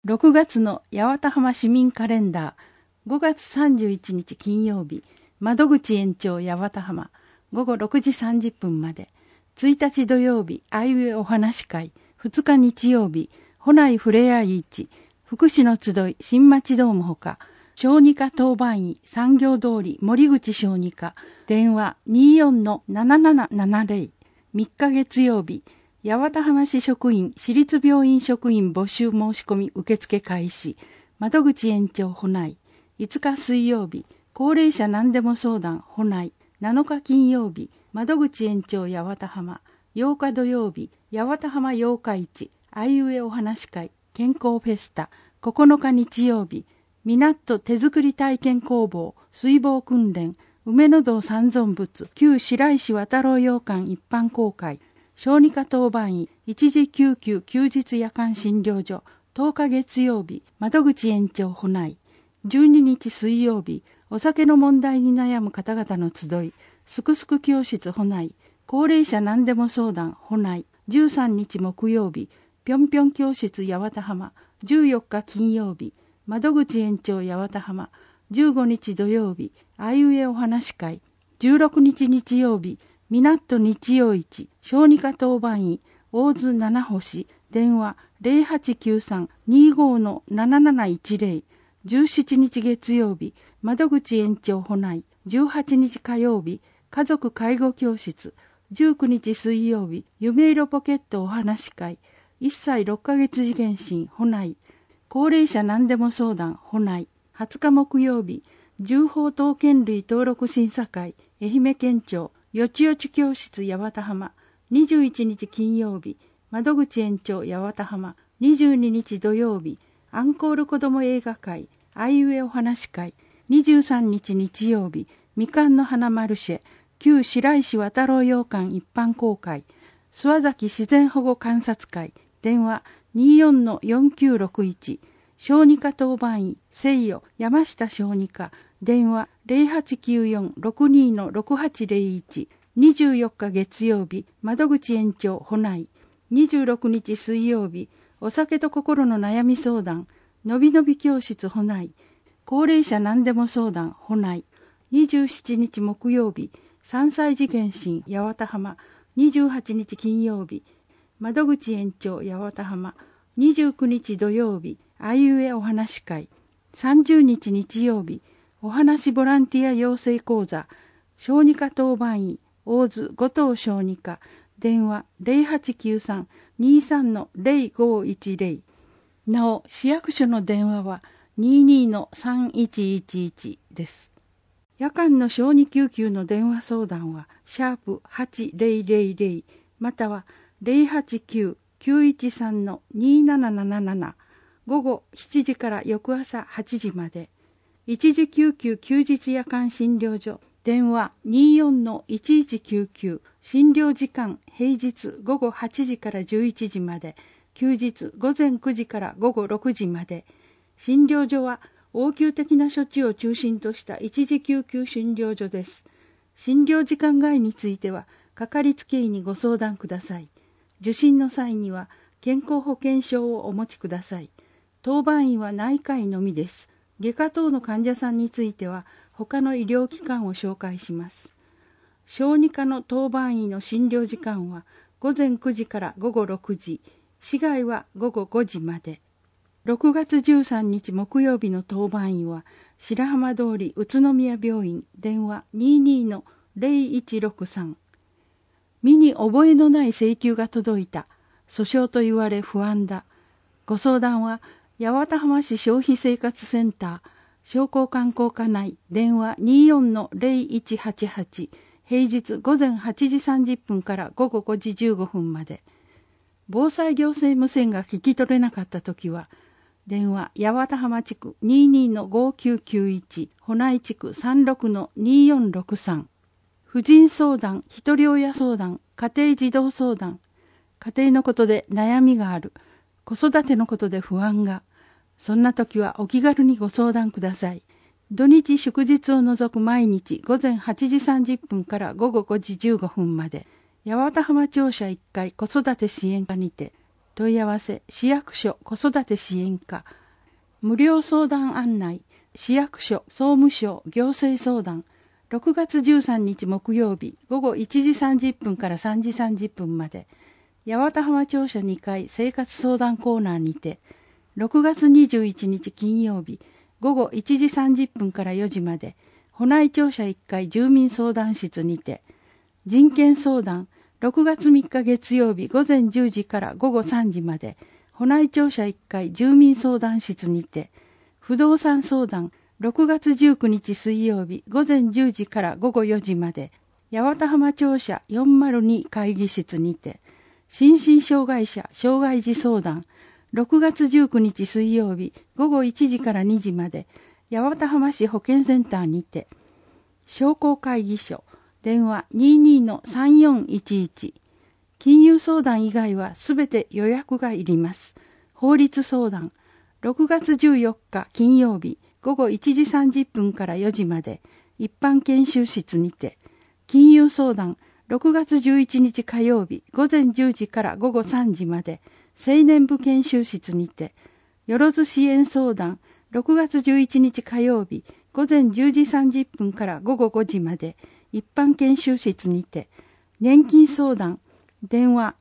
6月の八幡浜市民カレンダー、5月31日金曜日、窓口延長八幡浜、午後6時30分まで、1日土曜日、あいうえお話会、2日日曜日、保内ふれあい市、福祉の集い、新町ドームほか、小児科当番医、産業通り、森口小児科、電話 24-7770、3日月曜日、八幡浜市職員、市立病院職員募集申し込み受付開始、窓口延長保内、5日水曜日、高齢者何でも相談保内、7日金曜日、窓口延長八幡浜、8日土曜日、八幡浜八日市、あいうえお話会、健康フェスタ、9日日曜日、みなっと手作り体験工房、水防訓練、梅の堂三尊仏、旧白石渡郎洋館一般公開、小児科当番医、一時救急休日夜間診療所、10日月曜日、窓口延長保内、12日水曜日、お酒の問題に悩む方々の集い、すくすく教室保内、高齢者何でも相談保内、13日木曜日、ぴょんぴょん教室八幡浜、14日金曜日、窓口延長八幡浜、15日土曜日、あいうえお話会、16日日曜日、みなっと日曜市、小児科当番医、大津七星、電話 0893-25-7710、17日月曜日、窓口延長保内、18日火曜日、家族介護教室、19日水曜日、夢色ポケットお話会、1歳6ヶ月児検診保内、高齢者何でも相談保内、20日木曜日、銃砲刀剣類登録審査会、愛媛県庁、よちよち教室八幡浜、21日金曜日、窓口延長八幡浜、22日土曜日、アンコール子ども映画会、あいうえお話会、23日日曜日、みかんの花マルシェ、旧白石渡郎洋館一般公開、諏訪崎自然保護観察会、電話 24-4961、小児科当番医、西予山下小児科、電話 0894-62-6801、24日月曜日、窓口延長保内、26日水曜日、お酒と心の悩み相談、のびのび教室保内、高齢者何でも相談保内、27日木曜日、3歳児検診八幡浜、28日金曜日、窓口延長八幡浜、29日土曜日、あいうえお話会、30日日曜日、お話ボランティア養成講座、小児科当番医、大津後藤小児科、電話 0893-23-0510。なお、市役所の電話は 22-3111 です。夜間の小児救急の電話相談は、#8000 または 089-913-2777、午後7時から翌朝8時まで。一時救急休日夜間診療所、電話 24-1199、診療時間平日午後8時から11時まで、休日午前9時から午後6時まで。診療所は応急的な処置を中心とした一時救急診療所です。診療時間外については、かかりつけ医にご相談ください。受診の際には、健康保険証をお持ちください。当番医は内科医のみです。外科等の患者さんについては、他の医療機関を紹介します。小児科の当番医の診療時間は、午前9時から午後6時、市外は午後5時まで。6月13日木曜日の当番医は、白浜通り宇都宮病院、電話 22-0163。身に覚えのない請求が届いた。訴訟と言われ不安だ。ご相談は、八幡浜市消費生活センター、商工観光課内、電話 24-0188、平日午前8時30分から午後5時15分まで。防災行政無線が聞き取れなかったときは、電話八幡浜地区 22-5991、保内地区 36-2463。婦人相談、一人親相談、家庭児童相談、家庭のことで悩みがある、子育てのことで不安が、そんな時はお気軽にご相談ください。土日祝日を除く毎日午前8時30分から午後5時15分まで、八幡浜庁舎1階子育て支援課にて、 問い合わせ市役所子育て支援課。無料相談案内市役所総務省行政相談。6月13日木曜日午後1時30分から3時30分まで。八幡浜庁舎2階生活相談コーナーにて。6月21日金曜日午後1時30分から4時まで。保内庁舎1階住民相談室にて。人権相談6月3日月曜日午前10時から午後3時まで。保内庁舎1階住民相談室にて。不動産相談6月19日水曜日午前10時から午後4時まで。八幡浜庁舎402会議室にて。心身障害者障害児相談6月19日水曜日午後1時から2時まで。八幡浜市保健センターにて。商工会議所電話 22-3411。金融相談以外はすべて予約がいります。法律相談6月14日金曜日午後1時30分から4時まで。一般研修室にて。金融相談6月11日火曜日午前10時から午後3時まで。青年部研修室にて。よろず支援相談6月11日火曜日午前10時30分から午後5時まで。一般研修室にて。年金相談電話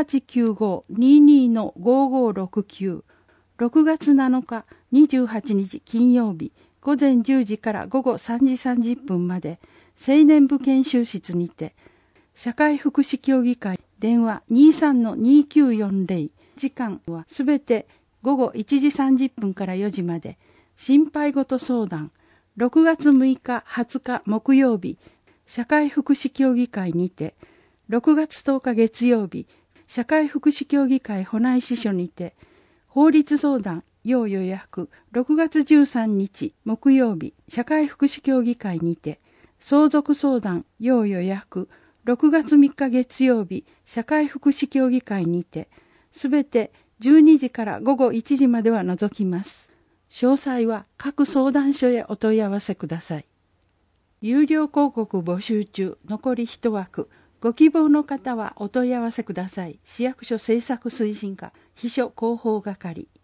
0895-22-5569。6月7日28日金曜日午前10時から午後3時30分まで。青年部研修室にて。社会福祉協議会電話 23-2940。時間はすべて午後1時30分から4時まで。心配事相談6月6日20日木曜日社会福祉協議会にて。6月10日月曜日社会福祉協議会保内支所にて。法律相談要予約6月13日木曜日社会福祉協議会にて。相続相談要予約6月3日月曜日社会福祉協議会にて。すべて12時から午後1時までは除きます。詳細は各相談所へお問い合わせください。有料広告募集中、残り1枠。ご希望の方はお問い合わせください。市役所政策推進課秘書広報係。